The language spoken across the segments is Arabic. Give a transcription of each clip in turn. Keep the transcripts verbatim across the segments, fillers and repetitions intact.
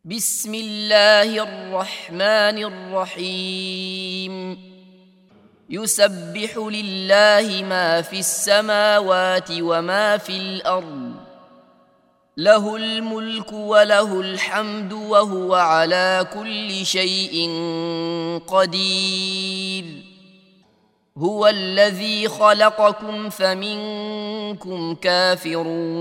بسم الله الرحمن الرحيم يسبح لله ما في السماوات وما في الأرض له الملك وله الحمد وهو على كل شيء قدير هو الذي خلقكم فمنكم كافر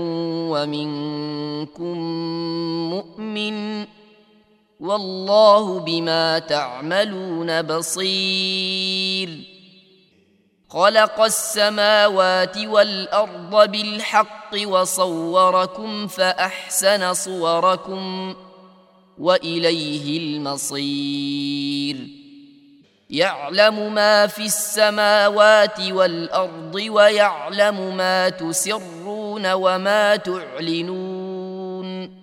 ومنكم مؤمن والله بما تعملون بصير خلق السماوات والأرض بالحق وصوركم فأحسن صوركم وإليه المصير يعلم ما في السماوات والأرض ويعلم ما تسرون وما تعلنون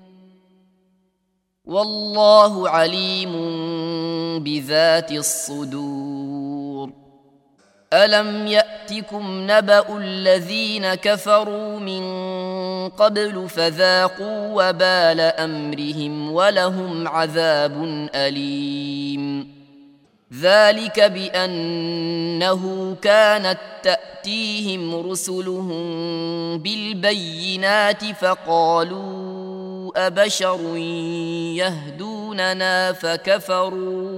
والله عليم بذات الصدور ألم يأتكم نبأ الذين كفروا من قبل فذاقوا وبال أمرهم ولهم عذاب أليم ذلك بأنه كانت تأتيهم رسلهم بالبينات فقالوا أبشر يهدوننا فكفروا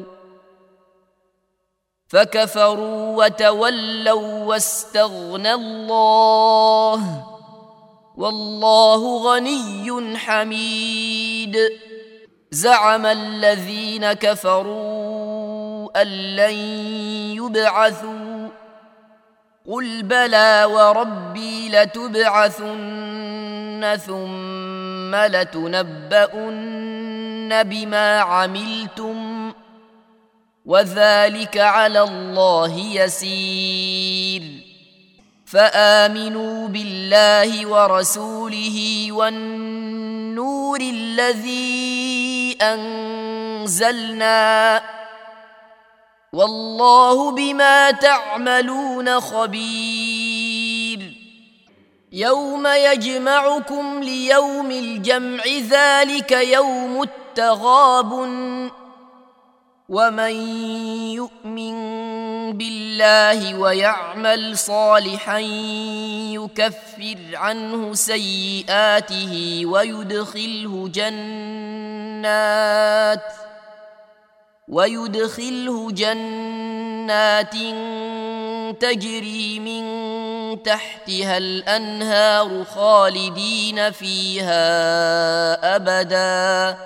فكفروا وتولوا واستغنى الله والله غني حميد زعم الذين كفروا أن لن يبعثوا قل بلى وربي لتبعثن ثم لتنبؤن بما عملتم وذلك على الله يسير فآمنوا بالله ورسوله والنور الذي أنزلنا والله بما تعملون خبير يوم يجمعكم ليوم الجمع ذلك يوم التغابن ومن يؤمن بالله ويعمل صالحا يكفر عنه سيئاته ويدخله جنات ويدخله جنات تجري من تحتها الأنهار خالدين فيها أبدا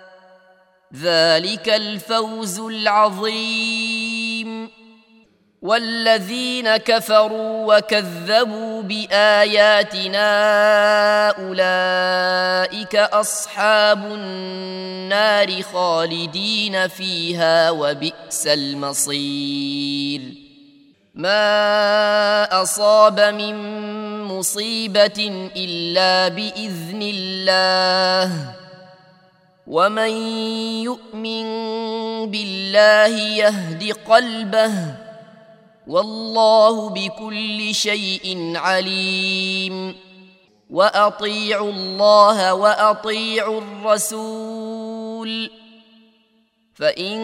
ذلك الفوز العظيم والذين كفروا وكذبوا بآياتنا أولئك أصحاب النار خالدين فيها وبئس المصير ما أصاب من مصيبة إلا بإذن الله ومن يؤمن بالله يهد قلبه والله بكل شيء عليم وأطيعوا الله وأطيعوا الرسول فإن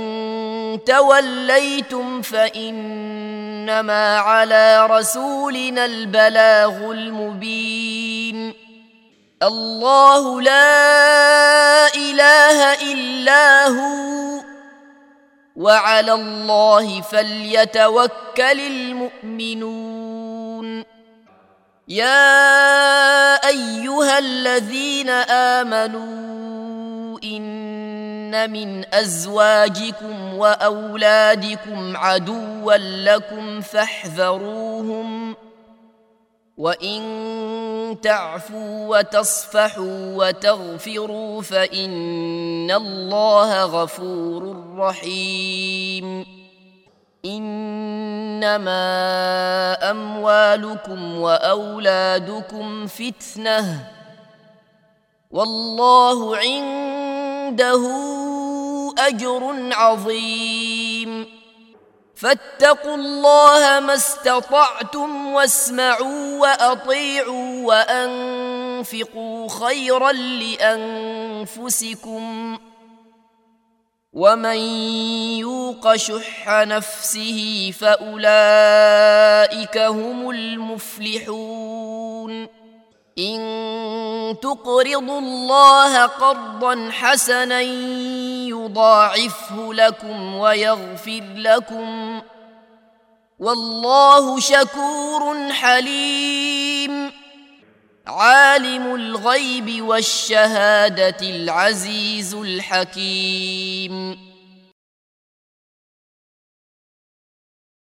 توليتم فإنما على رسولنا البلاغ المبين الله لا إله إلا هو وعلى الله فليتوكل المؤمنون يا أيها الذين آمنوا إن من أزواجكم وأولادكم عدوا لكم فاحذروهم وإن تعفوا وتصفحوا وتغفروا فإن الله غفور رحيم إنما أموالكم وأولادكم فتنة والله عنده أجر عظيم فاتقوا الله ما استطعتم واسمعوا وأطيعوا وأنفقوا خيرا لأنفسكم ومن يوق شح نفسه فأولئك هم المفلحون إن تقرضوا الله قرضا حسنا يضاعفه لكم ويغفر لكم والله شكور حليم عالم الغيب والشهادة العزيز الحكيم